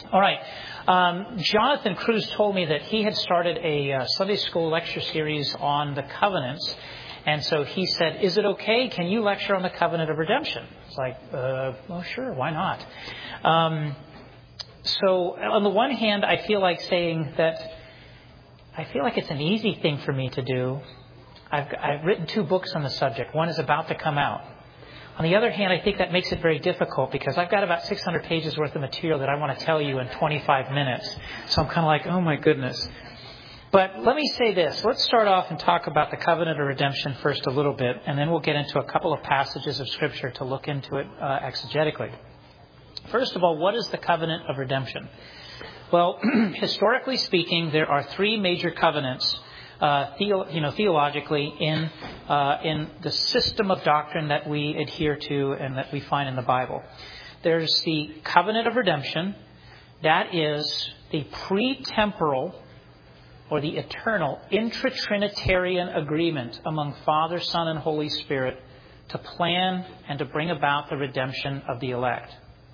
All right. Jonathan Cruz told me that he had started a Sunday school lecture series on the covenants. And so he said, is it okay? Can you lecture on the covenant of redemption? It's like, well, sure. Why not? So on the one hand, I feel like saying that I feel like it's an easy thing for me to do. I've written 2 books on the subject. One is about to come out. On the other hand, I think that makes it very difficult because I've got about 600 pages worth of material that I want to tell you in 25 minutes. So I'm kind of like, oh my goodness. But let me say this. Let's start off and talk about the covenant of redemption first a little bit, and then we'll get into a couple of passages of Scripture to look into it exegetically. First of all, what is the covenant of redemption? Well, historically speaking, there are 3 major covenants theologically in the system of doctrine that we adhere to and that we find in the Bible. There's the covenant of redemption. That is the pre-temporal or the eternal intra-Trinitarian agreement among Father, Son, and Holy Spirit to plan and to bring about the redemption of the elect.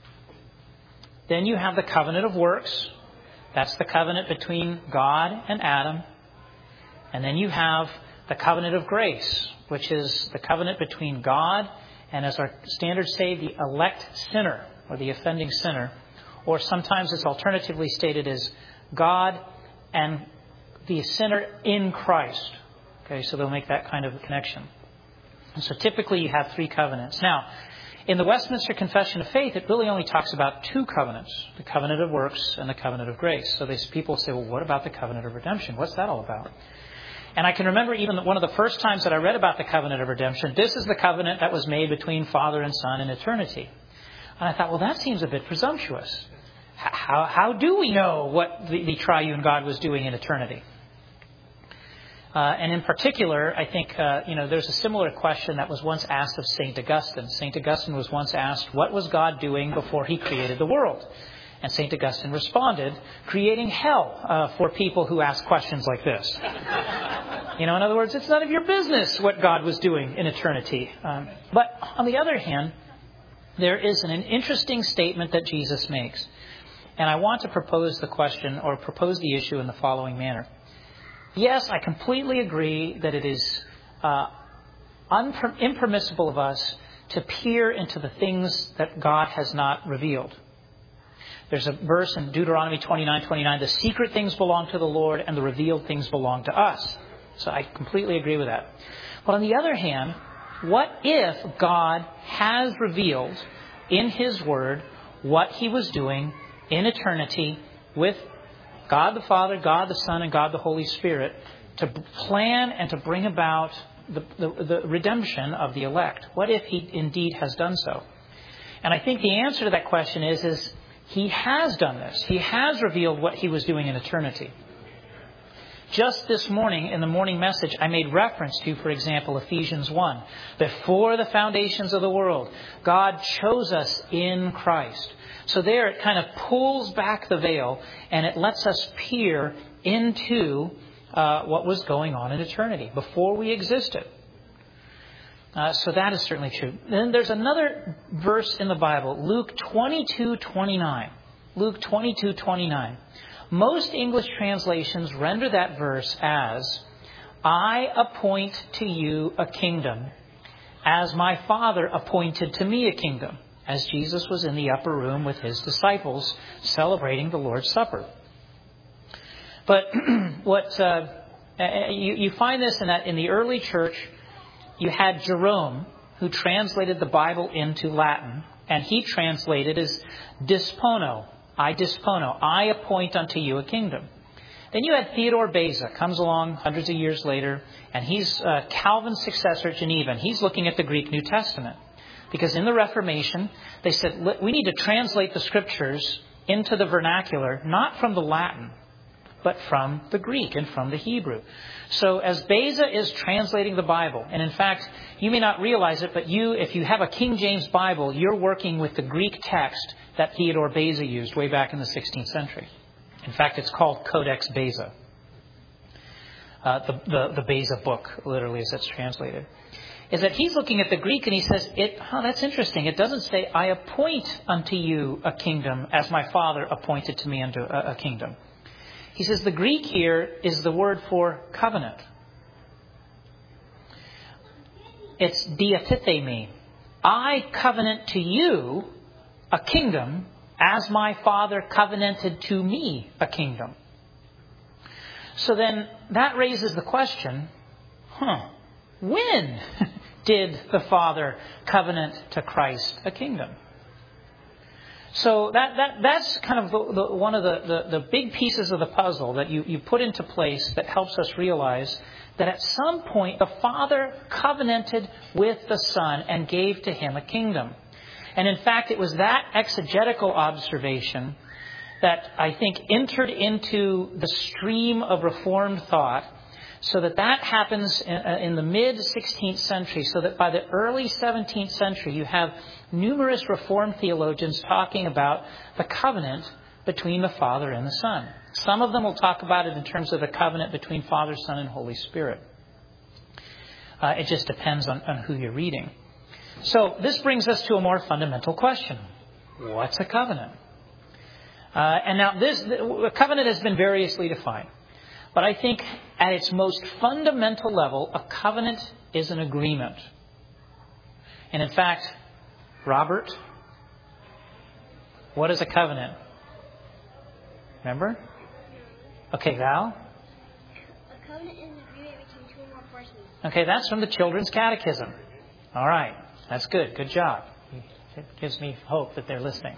Then you have the covenant of works. That's the covenant between God and Adam. And then you have the covenant of grace, which is the covenant between God and, as our standards say, the elect sinner or the offending sinner. Or sometimes it's alternatively stated as God and the sinner in Christ. Okay, so they'll make that kind of a connection. And so typically you have 3 covenants. Now, in the Westminster Confession of Faith, it really only talks about 2 covenants, the covenant of works and the covenant of grace. So people say, well, what about the covenant of redemption? What's that all about? And I can remember even one of the first times that I read about the covenant of redemption, this is the covenant that was made between Father and Son in eternity. And I thought, well, that seems a bit presumptuous. How do we know what the triune God was doing in eternity? And in particular, I think, there's a similar question that was once asked of St. Augustine. St. Augustine was once asked, what was God doing before he created the world? And St. Augustine responded, creating hell for people who ask questions like this. In other words, it's none of your business what God was doing in eternity. But on the other hand, there is an interesting statement that Jesus makes. And I want to propose the question or propose the issue in the following manner. Yes, I completely agree that it is impermissible of us to peer into the things that God has not revealed. There's a verse in Deuteronomy 29:29, the secret things belong to the Lord and the revealed things belong to us. So I completely agree with that. But on the other hand, what if God has revealed in His Word what He was doing in eternity with God the Father, God the Son, and God the Holy Spirit to plan and to bring about the redemption of the elect? What if He indeed has done so? And I think the answer to that question is He has done this. He has revealed what He was doing in eternity. Just this morning in the morning message, I made reference to, for example, Ephesians 1. Before the foundations of the world, God chose us in Christ. So there it kind of pulls back the veil and it lets us peer into what was going on in eternity before we existed. So that is certainly true. Then there's another verse in the Bible, Luke 22:29. Luke 22:29. Most English translations render that verse as, I appoint to you a kingdom, as my Father appointed to me a kingdom, as Jesus was in the upper room with His disciples celebrating the Lord's Supper. But you find this in the early church, you had Jerome, who translated the Bible into Latin, and he translated as dispono. I dispono. I appoint unto you a kingdom. Then you had Theodore Beza, comes along hundreds of years later, and he's Calvin's successor at Geneva, and he's looking at the Greek New Testament. Because in the Reformation, they said, we need to translate the Scriptures into the vernacular, not from the Latin, but from the Greek and from the Hebrew. So as Beza is translating the Bible, and in fact, you may not realize it, but if you have a King James Bible, you're working with the Greek text that Theodore Beza used way back in the 16th century. In fact, it's called Codex Beza. The Beza book, literally, as it's translated. is that he's looking at the Greek and he says, that's interesting. It doesn't say, I appoint unto you a kingdom as my Father appointed to me unto a kingdom. He says the Greek here is the word for covenant. It's diatithemi. I covenant to you a kingdom as my Father covenanted to me a kingdom. So then that raises the question, when did the Father covenant to Christ a kingdom? So that's kind of one of the big pieces of the puzzle that you put into place that helps us realize that at some point the Father covenanted with the Son and gave to him a kingdom. And in fact, it was that exegetical observation that I think entered into the stream of Reformed thought, so that happens in the mid-16th century, so that by the early 17th century you have numerous Reformed theologians talking about the covenant between the Father and the Son. Some of them will talk about it in terms of the covenant between Father, Son, and Holy Spirit. It just depends on who you're reading. So this brings us to a more fundamental question. What's a covenant? And now a covenant has been variously defined. But I think at its most fundamental level, a covenant is an agreement. And in fact, Robert, what is a covenant? Remember? Okay, Val? A covenant is an agreement between two or more persons. Okay, that's from the Children's Catechism. All right, that's good. Good job. It gives me hope that they're listening.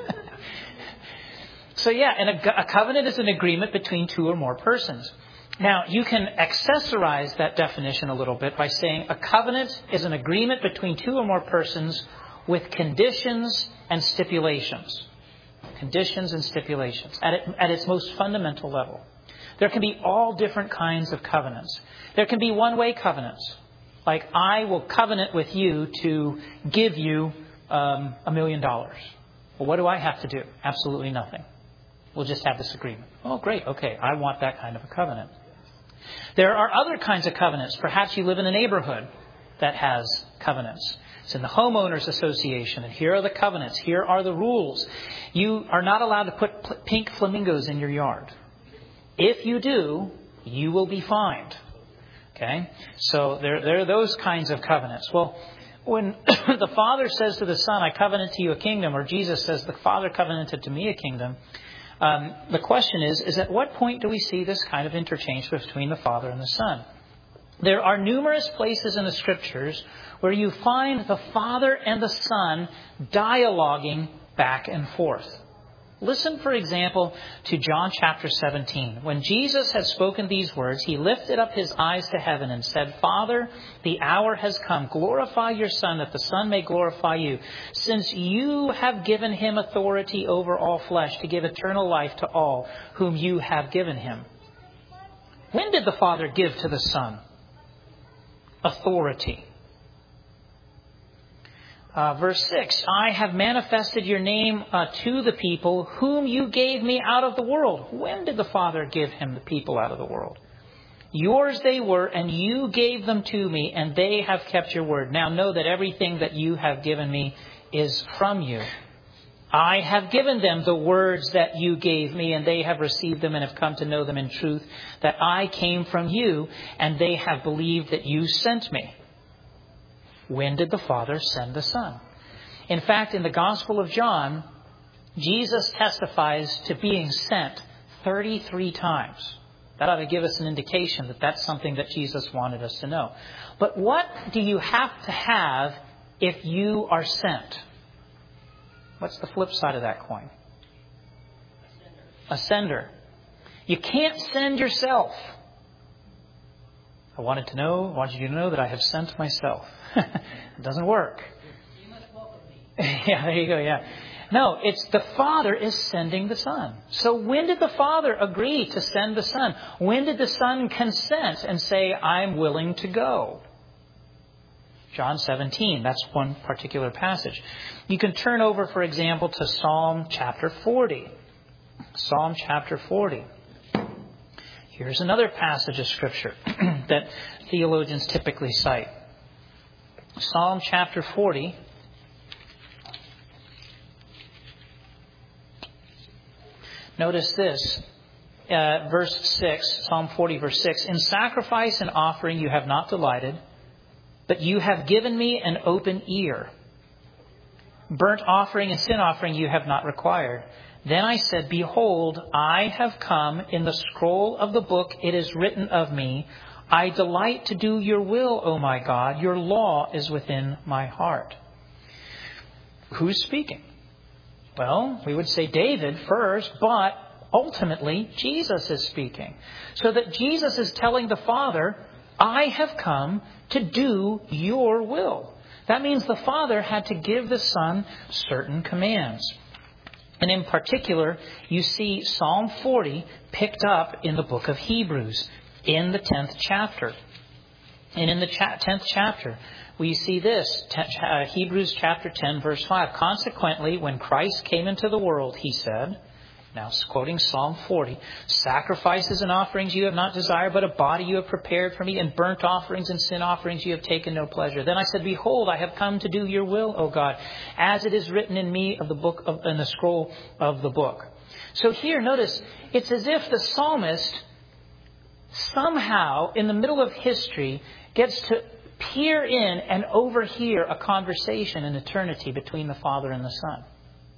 So and a covenant is an agreement between two or more persons. Now, you can accessorize that definition a little bit by saying a covenant is an agreement between two or more persons with conditions and stipulations. Conditions and stipulations at its most fundamental level. There can be all different kinds of covenants. There can be one-way covenants. Like, I will covenant with you to give you $1 million. Well, what do I have to do? Absolutely nothing. We'll just have this agreement. Oh, great. Okay, I want that kind of a covenant. There are other kinds of covenants. Perhaps you live in a neighborhood that has covenants. It's in the homeowners association, and here are the covenants. Here are the rules. You are not allowed to put pink flamingos in your yard. If you do, you will be fined. Okay? So there are those kinds of covenants. Well, when the Father says to the Son, I covenant to you a kingdom, or Jesus says the Father covenanted to me a kingdom, the question is at what point do we see this kind of interchange between the Father and the Son? There are numerous places in the Scriptures where you find the Father and the Son dialoguing back and forth. Listen, for example, to John chapter 17. When Jesus had spoken these words, he lifted up his eyes to heaven and said, Father, the hour has come. Glorify your Son, that the Son may glorify you, since you have given him authority over all flesh to give eternal life to all whom you have given him. When did the Father give to the Son authority? Verse 6, I have manifested your name to the people whom you gave me out of the world. When did the Father give him the people out of the world? Yours they were, and you gave them to me, and they have kept your word. Now know that everything that you have given me is from you. I have given them the words that you gave me, and they have received them and have come to know them in truth, that I came from you, and they have believed that you sent me. When did the Father send the Son? In fact, in the Gospel of John, Jesus testifies to being sent 33 times. That ought to give us an indication that that's something that Jesus wanted us to know. But what do you have to have if you are sent? What's the flip side of that coin? A sender. You can't send yourself. I want you to know that I have sent myself. It doesn't work. You must welcome me. Yeah, there you go, yeah. No, it's the Father is sending the Son. So when did the Father agree to send the Son? When did the Son consent and say, I'm willing to go? John 17, that's one particular passage. You can turn over, for example, to Psalm chapter 40. Psalm chapter 40. Here's another passage of Scripture that theologians typically cite. Psalm chapter 40. Notice this, verse 6, Psalm 40, verse 6. In sacrifice and offering you have not delighted, but you have given me an open ear. Burnt offering and sin offering you have not required. Then I said, behold, I have come. In the scroll of the book it is written of me, I delight to do your will, O my God. Your law is within my heart. Who's speaking? Well, we would say David first, but ultimately Jesus is speaking. So that Jesus is telling the Father, I have come to do your will. That means the Father had to give the Son certain commands. And in particular, you see Psalm 40 picked up in the book of Hebrews in the 10th chapter. And in the 10th chapter, we see this, Hebrews chapter 10, verse 5. Consequently, when Christ came into the world, he said, now quoting Psalm 40, sacrifices and offerings you have not desired, but a body you have prepared for me, and burnt offerings and sin offerings you have taken no pleasure. Then I said, behold, I have come to do your will, O God, as it is written in me of the book of, in the scroll of the book. So here, notice, it's as if the psalmist somehow, in the middle of history, gets to peer in and overhear a conversation in eternity between the Father and the Son.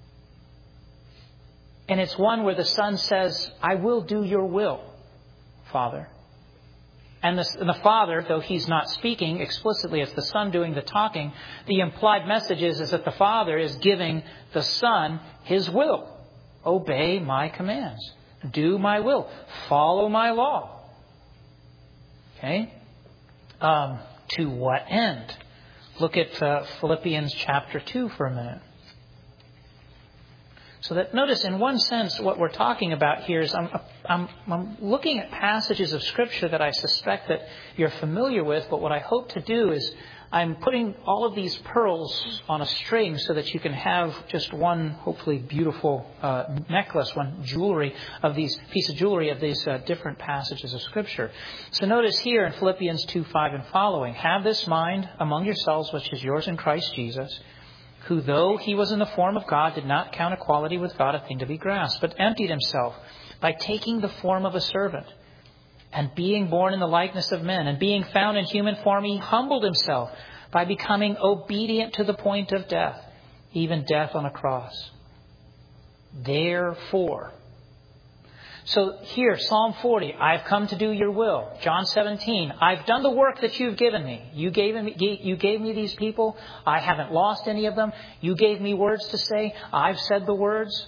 And it's one where the Son says, I will do your will, Father. And the Father, though he's not speaking explicitly, it's the Son doing the talking, the implied message is that the Father is giving the Son his will. Obey my commands. Do my will. Follow my law. Okay? To what end? Look at Philippians chapter 2 for a minute. So that, notice, in one sense, what we're talking about here is I'm looking at passages of Scripture that I suspect that you're familiar with, but what I hope to do is I'm putting all of these pearls on a string so that you can have just one, hopefully beautiful necklace, one piece of jewelry of these different passages of Scripture. So notice here in Philippians 2:5 and following, have this mind among yourselves, which is yours in Christ Jesus, who, though he was in the form of God, did not count equality with God a thing to be grasped, but emptied himself by taking the form of a servant, and being born in the likeness of men, and being found in human form, he humbled himself by becoming obedient to the point of death, even death on a cross. Therefore. So here, Psalm 40, I've come to do your will. John 17, I've done the work that you've given me. You gave me these people. I haven't lost any of them. You gave me words to say. I've said the words.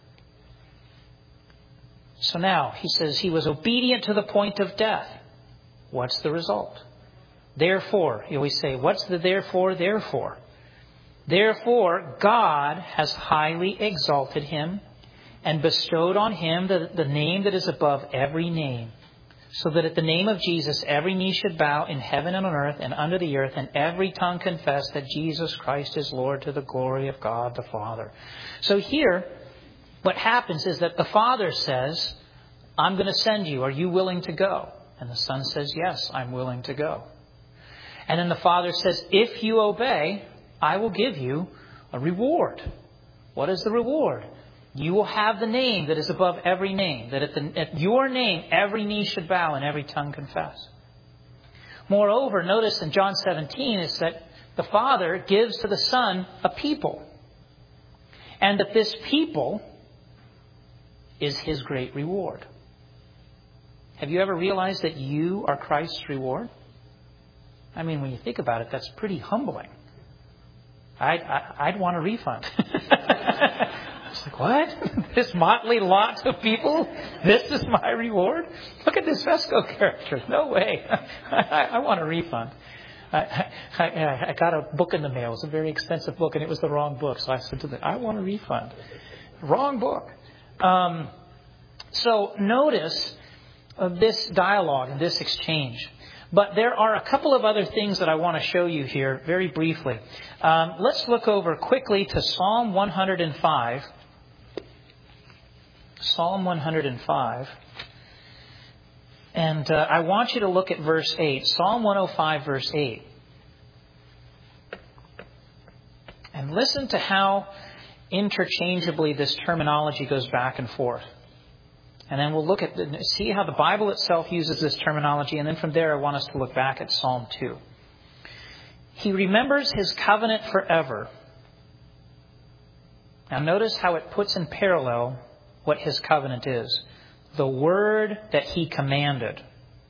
So now, he says he was obedient to the point of death. What's the result? Therefore, you always say, what's the therefore? Therefore. Therefore, God has highly exalted him and bestowed on him the name that is above every name, so that at the name of Jesus every knee should bow in heaven and on earth and under the earth, and every tongue confess that Jesus Christ is Lord, to the glory of God the Father. So here, what happens is that the Father says, I'm going to send you. Are you willing to go? And the Son says, yes, I'm willing to go. And then the Father says, if you obey, I will give you a reward. What is the reward? You will have the name that is above every name, that at your name every knee should bow and every tongue confess. Moreover, notice in John 17 is that the Father gives to the Son a people, and that this people is his great reward. Have you ever realized that you are Christ's reward? I mean, when you think about it, that's pretty humbling. I'd want a refund. It's like, what? This motley lot of people? This is my reward? Look at this Fesco character. No way. I want a refund. I got a book in the mail. It was a very expensive book, and it was the wrong book. So I said to them, I want a refund. Wrong book. So notice this dialogue and this exchange. But there are a couple of other things that I want to show you here very briefly. Let's look over quickly to Psalm 105. Psalm 105. And I want you to look at verse 8. Psalm 105, verse 8. And listen to how interchangeably this terminology goes back and forth. And then we'll look at see how the Bible itself uses this terminology. And then from there, I want us to look back at Psalm 2. He remembers his covenant forever. Now notice how it puts in parallel what his covenant is. The word that he commanded.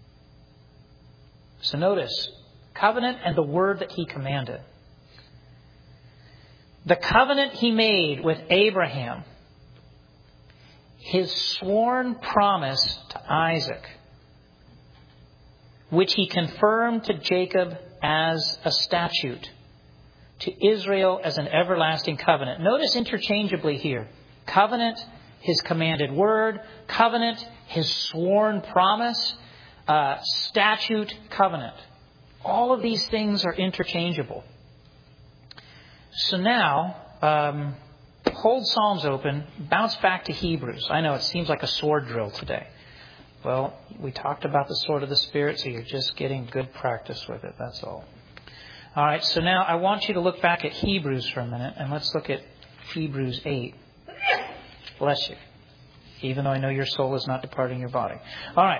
So notice, covenant and the word that he commanded. The covenant he made with Abraham. His sworn promise to Isaac. Which he confirmed to Jacob as a statute. To Israel as an everlasting covenant. Notice interchangeably here. Covenant, his commanded word. Covenant, his sworn promise. Statute, covenant. All of these things are interchangeable. So now, hold Psalms open, bounce back to Hebrews. I know it seems like a sword drill today. Well, we talked about the sword of the Spirit, so you're just getting good practice with it. That's all. All right, so now I want you to look back at Hebrews for a minute, and let's look at Hebrews 8. Bless you. Even though I know your soul is not departing your body. All right.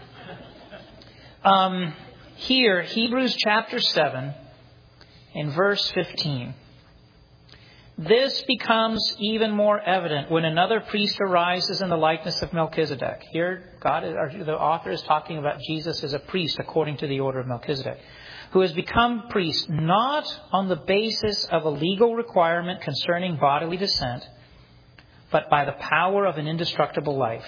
Here, Hebrews chapter 7, in verse 15. This becomes even more evident when another priest arises in the likeness of Melchizedek. Here, the author is talking about Jesus as a priest according to the order of Melchizedek, who has become priest not on the basis of a legal requirement concerning bodily descent, but by the power of an indestructible life.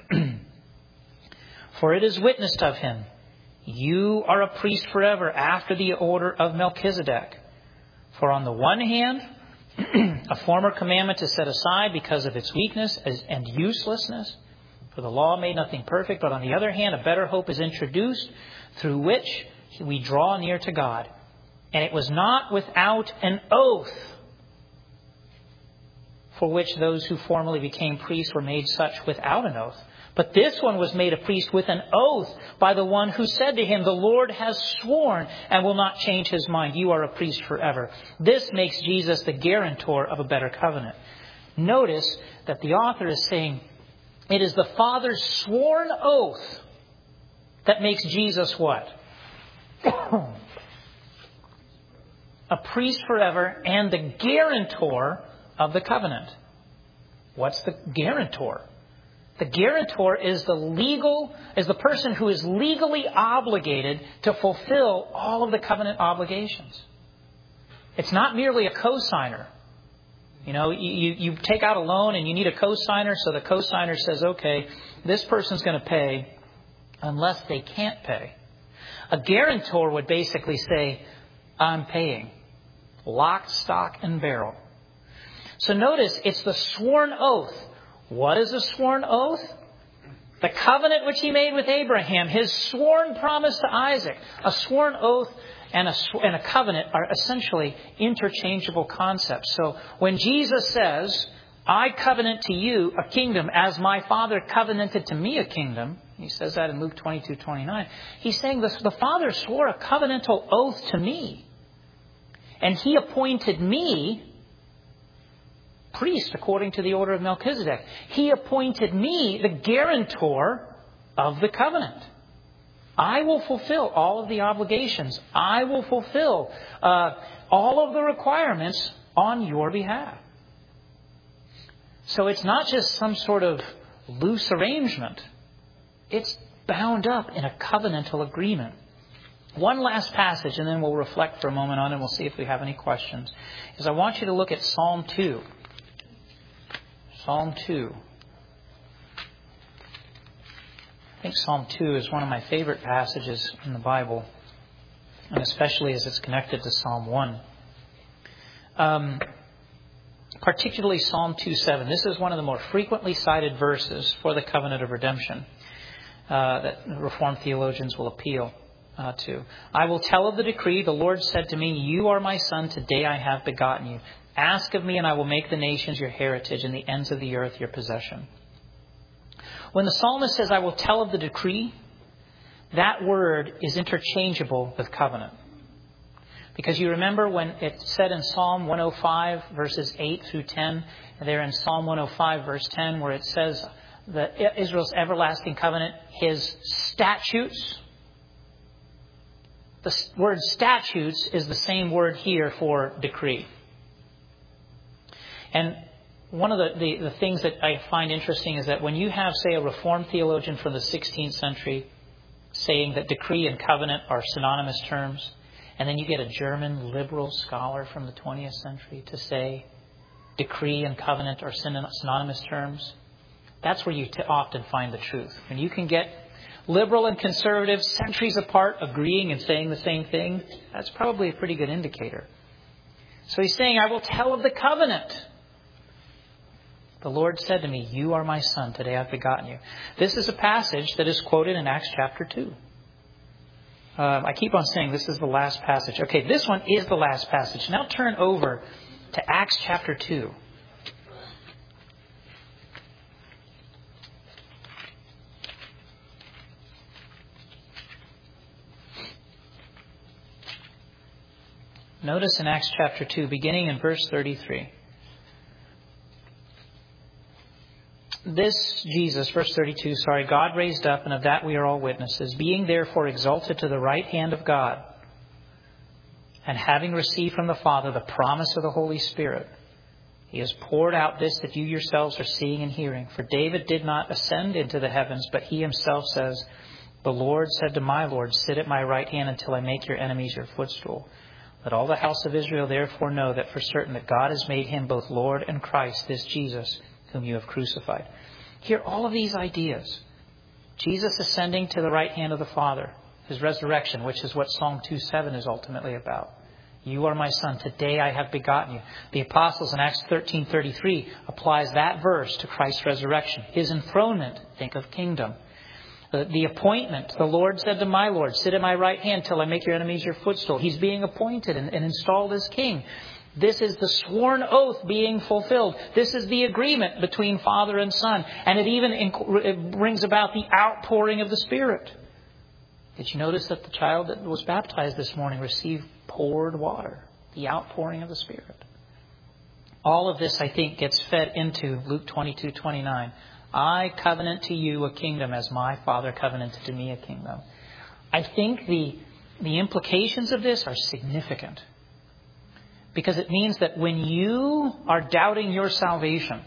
For it is witnessed of him, you are a priest forever after the order of Melchizedek. For on the one hand, a former commandment is set aside because of its weakness and uselessness. For the law made nothing perfect. But on the other hand, a better hope is introduced through which we draw near to God. And it was not without an oath for which those who formerly became priests were made such without an oath. But this one was made a priest with an oath by the one who said to him, the Lord has sworn and will not change his mind. You are a priest forever. This makes Jesus the guarantor of a better covenant. Notice that the author is saying it is the Father's sworn oath that makes Jesus what? A priest forever and the guarantor of the covenant. What's the guarantor? The guarantor is the person who is legally obligated to fulfill all of the covenant obligations. It's not merely a cosigner. You know, you take out a loan and you need a cosigner, so the cosigner says, okay, this person's going to pay unless they can't pay. A guarantor would basically say, I'm paying. Lock, stock, and barrel. So notice, it's the sworn oath. What is a sworn oath? The covenant which he made with Abraham, his sworn promise to Isaac. A sworn oath and a covenant are essentially interchangeable concepts. So when Jesus says, I covenant to you a kingdom as my Father covenanted to me a kingdom, he says that in Luke 22:29. He's saying the Father swore a covenantal oath to me. And he appointed me priest according to the order of Melchizedek. He appointed me the guarantor of the covenant. I will fulfill all of the obligations. I will fulfill all of the requirements on your behalf. So it's not just some sort of loose arrangement. It's bound up in a covenantal agreement. One last passage, and then we'll reflect for a moment on it, and we'll see if we have any questions, is I want you to look at Psalm 2. Psalm 2. I think Psalm 2 is one of my favorite passages in the Bible, and especially as it's connected to Psalm 1. Particularly Psalm 2:7. This is one of the more frequently cited verses for the covenant of redemption that Reformed theologians will appeal to. I will tell of the decree. The Lord said to me, you are my son. Today I have begotten you. Ask of me, and I will make the nations your heritage and the ends of the earth your possession. When the psalmist says, I will tell of the decree, that word is interchangeable with covenant. Because you remember when it said in Psalm 105, verses 8 through 10, and there in Psalm 105, verse 10, where it says that Israel's everlasting covenant, his statutes. The word statutes is the same word here for decree. And one of the things that I find interesting is that when you have, say, a Reformed theologian from the 16th century saying that decree and covenant are synonymous terms, and then you get a German liberal scholar from the 20th century to say decree and covenant are synonymous terms, that's where you often find the truth. When you can get liberal and conservative centuries apart agreeing and saying the same thing, that's probably a pretty good indicator. So he's saying, I will tell of the covenant. The Lord said to me, you are my son, today I've begotten you. This is a passage that is quoted in Acts chapter 2. I keep on saying this is the last passage. Okay, this one is the last passage. Now turn over to Acts chapter 2. Notice in Acts chapter 2, beginning in verse 33. This Jesus, verse 32, God raised up, and of that we are all witnesses, being therefore exalted to the right hand of God, and having received from the Father the promise of the Holy Spirit, He has poured out this that you yourselves are seeing and hearing. For David did not ascend into the heavens, but he himself says, the Lord said to my Lord, sit at my right hand until I make your enemies your footstool. Let all the house of Israel therefore know that for certain that God has made him both Lord and Christ, this Jesus, whom you have crucified. Hear all of these ideas. Jesus ascending to the right hand of the Father, his resurrection, which is what Psalm 2:7 is ultimately about. You are my son, today I have begotten you. The apostles in Acts 13:33 applies that verse to Christ's resurrection. His enthronement, think of kingdom. The appointment, the Lord said to my Lord, sit at my right hand till I make your enemies your footstool. He's being appointed and installed as king. This is the sworn oath being fulfilled. This is the agreement between Father and Son. And it brings about the outpouring of the Spirit. Did you notice that the child that was baptized this morning received poured water? The outpouring of the Spirit. All of this, I think, gets fed into Luke 22:29. I covenant to you a kingdom as my Father covenanted to me a kingdom. I think the implications of this are significant. Because it means that when you are doubting your salvation,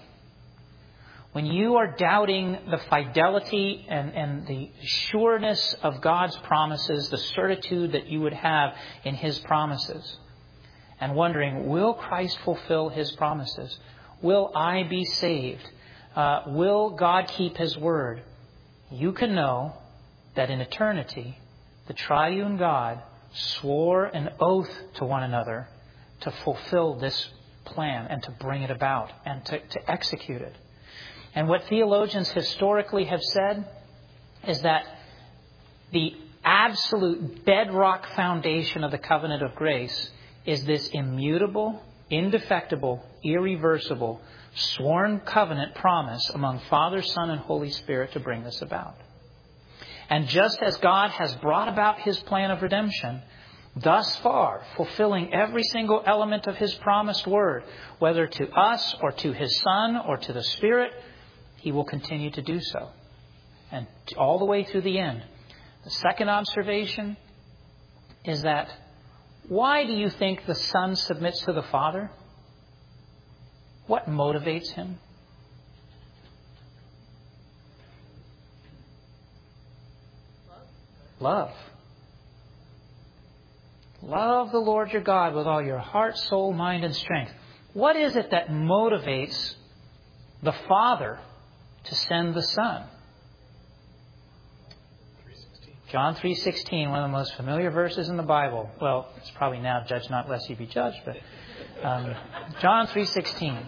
when you are doubting the fidelity and the sureness of God's promises, the certitude that you would have in His promises, and wondering, will Christ fulfill His promises? Will I be saved? Will God keep His word? You can know that in eternity, the triune God swore an oath to one another to fulfill this plan and to bring it about and to execute it. And what theologians historically have said is that the absolute bedrock foundation of the covenant of grace is this immutable, indefectible, irreversible, sworn covenant promise among Father, Son, and Holy Spirit to bring this about. And just as God has brought about His plan of redemption, thus far, fulfilling every single element of His promised word, whether to us or to His Son or to the Spirit, He will continue to do so. And all the way through the end. The second observation is that why do you think the Son submits to the Father? What motivates Him? Love. Love the Lord your God with all your heart, soul, mind, and strength. What is it that motivates the Father to send the Son? John 3:16, one of the most familiar verses in the Bible. Well, it's probably now, judge not lest you be judged, but John 3:16.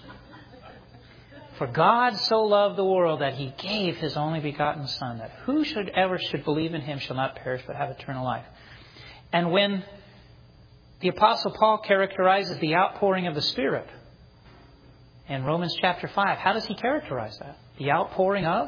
For God so loved the world that He gave His only begotten Son, that whosoever should believe in Him shall not perish but have eternal life. And when the Apostle Paul characterizes the outpouring of the Spirit in Romans chapter 5, how does he characterize that? The outpouring of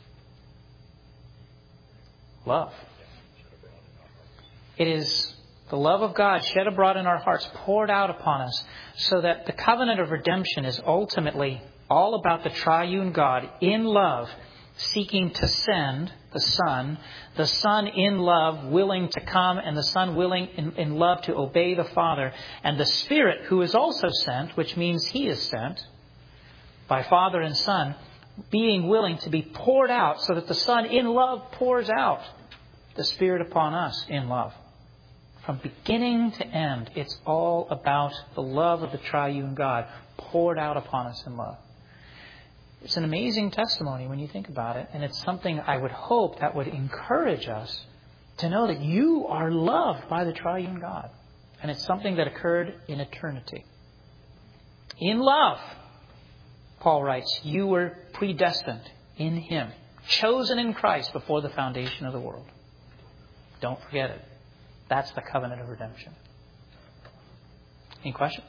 love. It is The love of God shed abroad in our hearts, poured out upon us, so that the covenant of redemption is ultimately all about the triune God in love, seeking to send the Son in love, willing to come, and the Son willing in love to obey the Father, and the Spirit who is also sent, which means He is sent by Father and Son, being willing to be poured out so that the Son in love pours out the Spirit upon us in love. From beginning to end, it's all about the love of the triune God poured out upon us in love. It's an amazing testimony when you think about it, and it's something I would hope that would encourage us to know that you are loved by the triune God. And it's something that occurred in eternity. In love, Paul writes, you were predestined in Him, chosen in Christ before the foundation of the world. Don't forget it. That's the covenant of redemption. Any questions?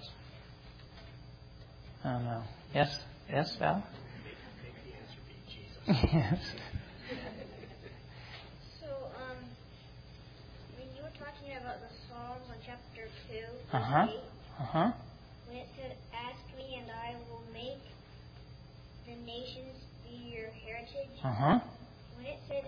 I don't know. Yes? Yes, Val? Yes. So, when you were talking about the Psalms on chapter 2, verse 8, when it said, ask me and I will make the nations be your heritage, when it said,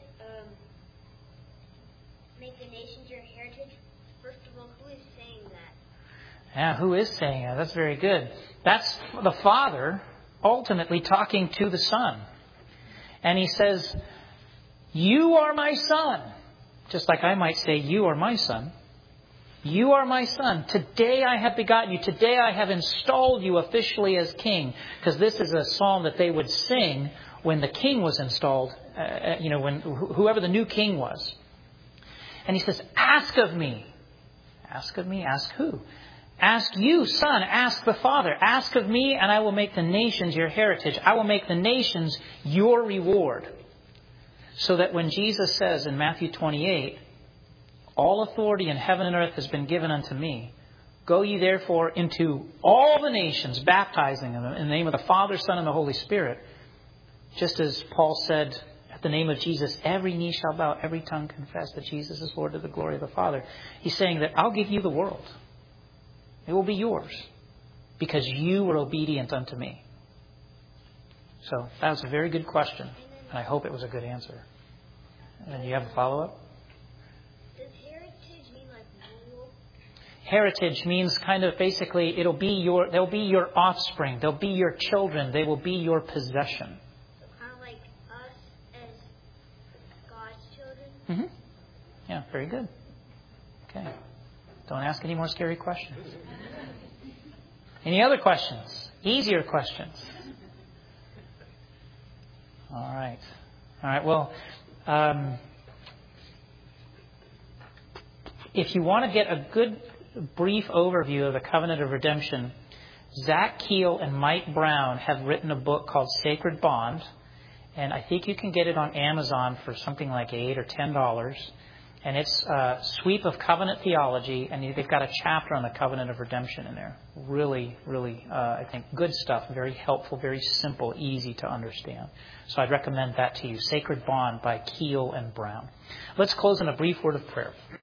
make the nations your heritage, first of all, who is saying that? Yeah, who is saying that? That's very good. That's the Father ultimately talking to the Son. And He says, you are my Son. Just like I might say, you are my Son. You are my Son. Today I have begotten you. Today I have installed you officially as King. Because this is a psalm that they would sing when the King was installed. When whoever the new King was. And He says, ask of me. Ask of me? Ask who? Ask you, Son. Ask the Father. Ask of me, and I will make the nations your heritage. I will make the nations your reward. So that when Jesus says in Matthew 28, all authority in heaven and earth has been given unto me. Go ye therefore into all the nations, baptizing them in the name of the Father, Son, and the Holy Spirit. Just as Paul said, the name of Jesus, every knee shall bow, every tongue confess that Jesus is Lord to the glory of the Father. He's saying that I'll give you the world. It will be yours because you were obedient unto me. So that was a very good question, and I hope it was a good answer. And you have a follow-up? Does heritage mean like rule? Heritage means kind of basically they'll be your offspring, they'll be your children, they will be your possession. Mm-hmm. Yeah, very good. Okay. Don't ask any more scary questions. Any other questions? Easier questions? All right. Well, if you want to get a good brief overview of the covenant of redemption, Zach Keel and Mike Brown have written a book called Sacred Bond. And I think you can get it on Amazon for something like $8 or $10. And it's a sweep of covenant theology, and they've got a chapter on the covenant of redemption in there. Really, really, I think, good stuff. Very helpful, very simple, easy to understand. So I'd recommend that to you. Sacred Bond by Keel and Brown. Let's close in a brief word of prayer.